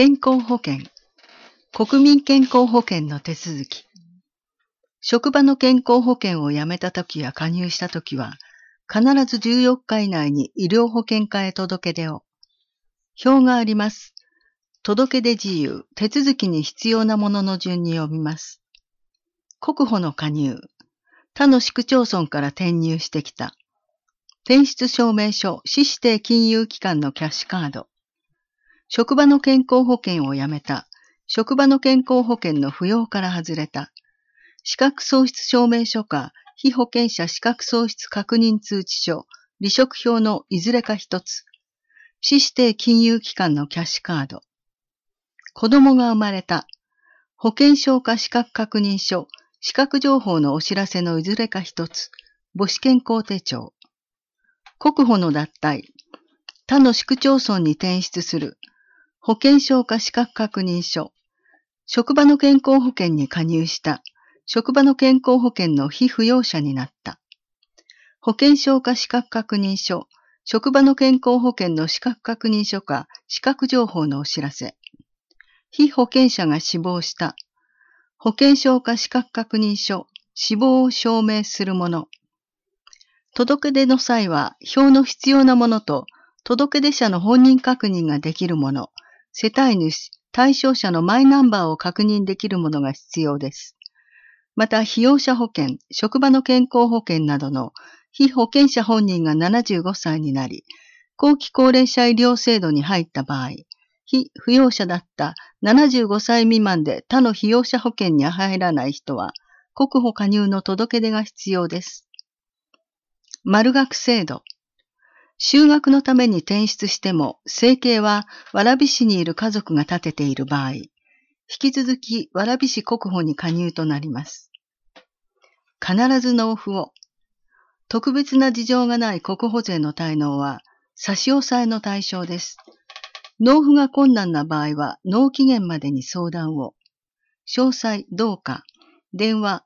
健康保険、国民健康保険の手続き。職場の健康保険を辞めたときや加入したときは、必ず14日以内に医療保険課へ届け出を。表があります。届け出事由、手続きに必要なものの順に読みます。国保の加入。他の市区町村から転入してきた。転出証明書、市指定金融機関のキャッシュカード。職場の健康保険を辞めた。職場の健康保険の扶養から外れた。資格喪失証明書か、被保険者資格喪失確認通知書、離職票のいずれか一つ。市指定金融機関のキャッシュカード。子供が生まれた。保険証か資格確認書、資格情報のお知らせのいずれか一つ。母子健康手帳。国保の脱退。他の市区町村に転出する。保険証か資格確認書。職場の健康保険に加入した。職場の健康保険の被扶養者になった。保険証か資格確認書。職場の健康保険の資格確認書か資格情報のお知らせ。被保険者が死亡した。保険証か資格確認書。死亡を証明するもの。届け出の際は、表の必要なものと、届け出者の本人確認ができるもの、世帯主、対象者のマイナンバーを確認できるものが必要です。また、被用者保険、職場の健康保険などの被保険者本人が75歳になり、後期高齢者医療制度に入った場合、被扶養者だった75歳未満で他の被用者保険に入らない人は、国保加入の届け出が必要です。丸学制度。就学のために転出しても、生計は蕨市にいる家族が立てている場合、引き続き蕨市国保に加入となります。必ず納付を。特別な事情がない国保税の滞納は、差し押さえの対象です。納付が困難な場合は、納期限までに相談を。詳細どうか。電話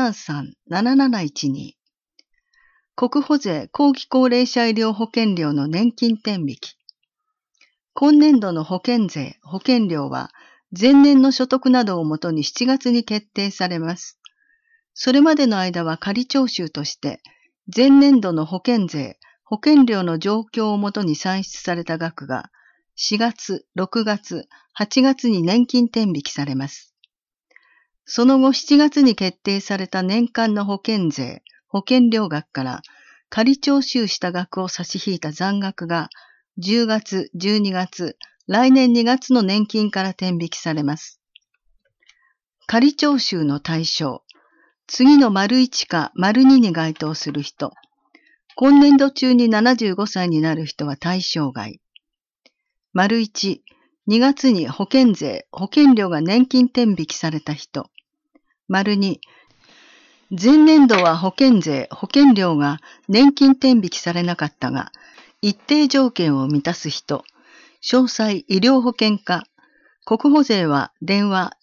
433-7712。国保税後期高齢者医療保険料の年金転引き。今年度の保険税、保険料は前年の所得などをもとに7月に決定されます。それまでの間は仮徴収として、前年度の保険税、保険料の状況をもとに算出された額が4月、6月、8月に年金転引きされます。その後7月に決定された年間の保険税、保険料額から仮徴収した額を差し引いた残額が10月、12月、来年2月の年金から転引きされます。仮徴収の対象。次の丸1か丸2に該当する人。今年度中に75歳になる人は対象外。丸1、2月に保険税、保険料が年金転引きされた人。丸2、前年度は保険税、保険料が年金転引きされなかったが、一定条件を満たす人、詳細医療保険課、国保税は電話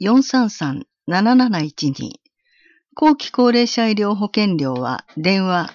433-7712、後期高齢者医療保険料は電話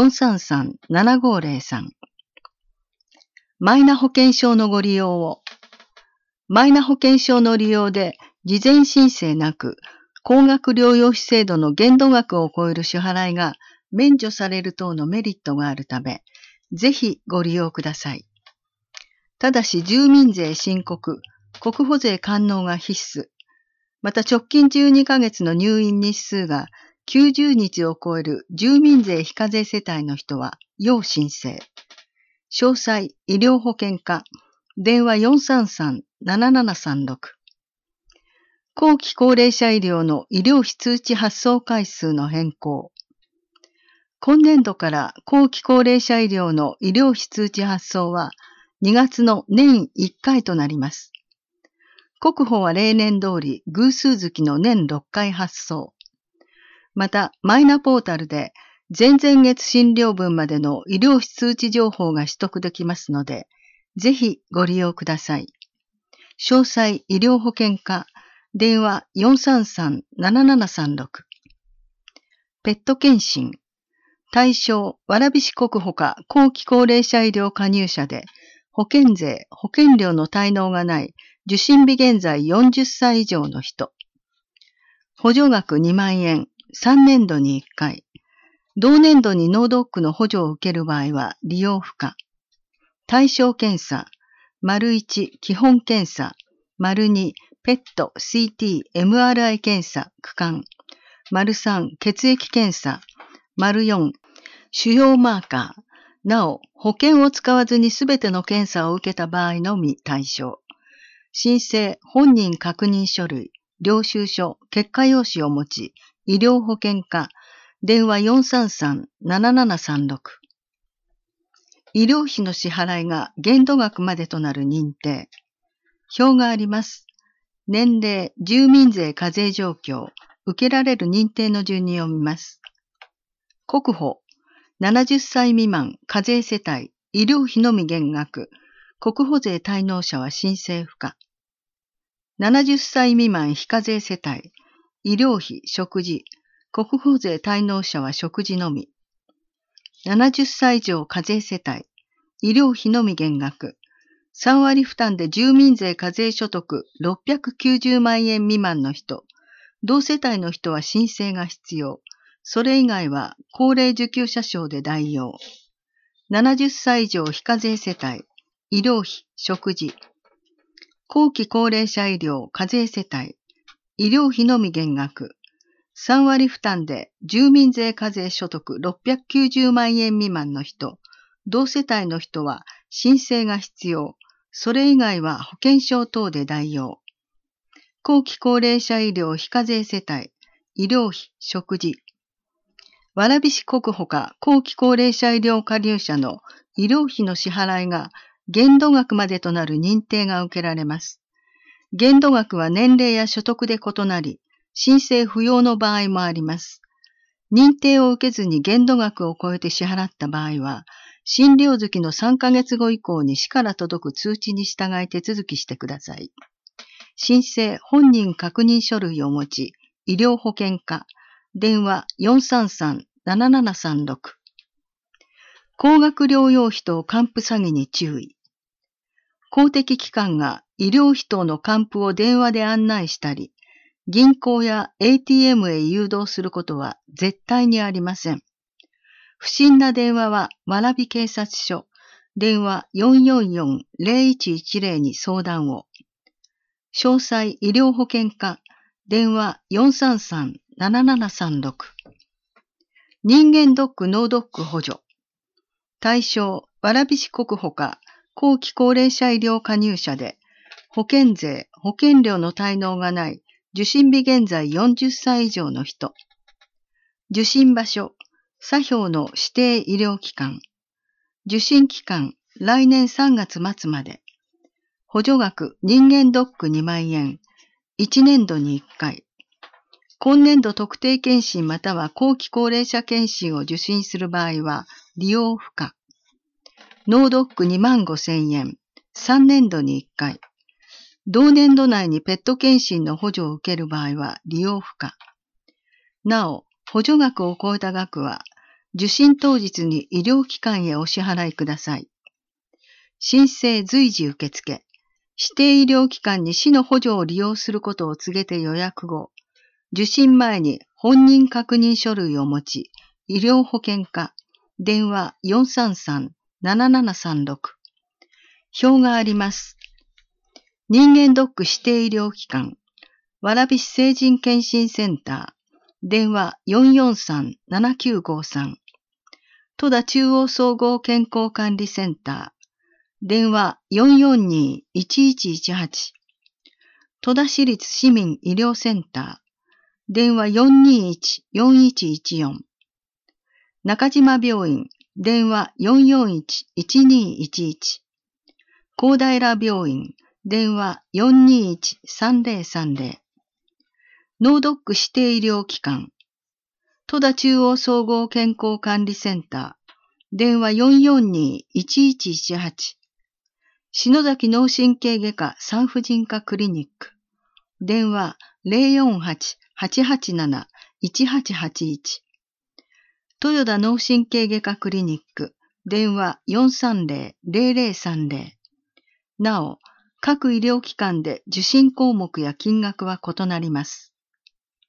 433-7503。マイナ保険証のご利用を。マイナ保険証の利用で事前申請なく、高額療養費制度の限度額を超える支払いが免除される等のメリットがあるため、ぜひご利用ください。ただし住民税申告、国保税完納が必須。また直近12ヶ月の入院日数が90日を超える住民税非課税世帯の人は要申請。詳細医療保険課、電話433-7736。後期高齢者医療の医療費通知発送回数の変更。今年度から後期高齢者医療の医療費通知発送は2月の年1回となります。国保は例年通り偶数月の年6回発送。また、マイナポータルで前々月診療分までの医療費通知情報が取得できますので、ぜひご利用ください。詳細医療保険課、電話433-7736。ペット検診。対象、蕨市国保課後期高齢者医療加入者で、保険税、保険料の滞納がない受診日現在40歳以上の人。補助額2万円、3年度に1回。同年度に脳ドックの補助を受ける場合は利用不可。対象検査、1、基本検査、2、ペット、CT、MRI 検査、区間、3、血液検査、4、腫瘍マーカー。なお、保険を使わずにすべての検査を受けた場合のみ対象。申請、本人確認書類、領収書、結果用紙を持ち、医療保険課、電話 433-7736。医療費の支払いが限度額までとなる認定。表があります。年齢、住民税課税状況、受けられる認定の順に読みます。国保、70歳未満、課税世帯、医療費のみ減額、国保税滞納者は申請不可。70歳未満非課税世帯、医療費、食事、国保税滞納者は食事のみ。70歳以上課税世帯、医療費のみ減額、3割負担で住民税課税所得690万円未満の人、同世帯の人は申請が必要。それ以外は高齢受給者証で代用。70歳以上非課税世帯、医療費、食事。後期高齢者医療、課税世帯、医療費のみ減額。3割負担で住民税課税所得690万円未満の人、同世帯の人は申請が必要。それ以外は保険証等で代用。後期高齢者医療非課税世帯、医療費、食事。蕨市国保か後期高齢者医療加入者の医療費の支払いが限度額までとなる認定が受けられます。限度額は年齢や所得で異なり、申請不要の場合もあります。認定を受けずに限度額を超えて支払った場合は、診療月の3ヶ月後以降に市から届く通知に従い手続きしてください。申請本人確認書類を持ち、医療保険課、電話 433-7736。高額療養費等還付詐欺に注意。公的機関が医療費等の還付を電話で案内したり、銀行や ATM へ誘導することは絶対にありません。不審な電話は蕨警察署、電話 444-0110 に相談を。詳細医療保険課、電話 433-7736。人間ドック脳ドック補助。対象、蕨市国保か後期高齢者医療加入者で、保険税、保険料の滞納がない受診日現在40歳以上の人。受診場所、左表の指定医療機関。受診期間、来年3月末まで。補助額、人間ドック2万円。1年度に1回。今年度特定健診または後期高齢者健診を受診する場合は、利用不可。脳ドック2万5千円。3年度に1回。同年度内にペット健診の補助を受ける場合は利用不可。なお、補助額を超えた額は、受診当日に医療機関へお支払いください。申請随時受付。指定医療機関に市の補助を利用することを告げて予約後、受診前に本人確認書類を持ち、医療保険課、電話 433-7736。表があります。人間ドック指定医療機関、蕨市成人健診センター、電話 443-7953。戸田中央総合健康管理センター、電話 442-1118。戸田市立市民医療センター、電話 421-4114。中島病院、電話 441-1211。高平病院、電話 421-3030。脳ドック指定医療機関、戸田中央総合健康管理センター、電話 442-1118。篠崎脳神経外科産婦人科クリニック、電話 048-887-1881。豊田脳神経外科クリニック、電話 430-0030。なお、 各医療機関で受診項目や金額は異なります。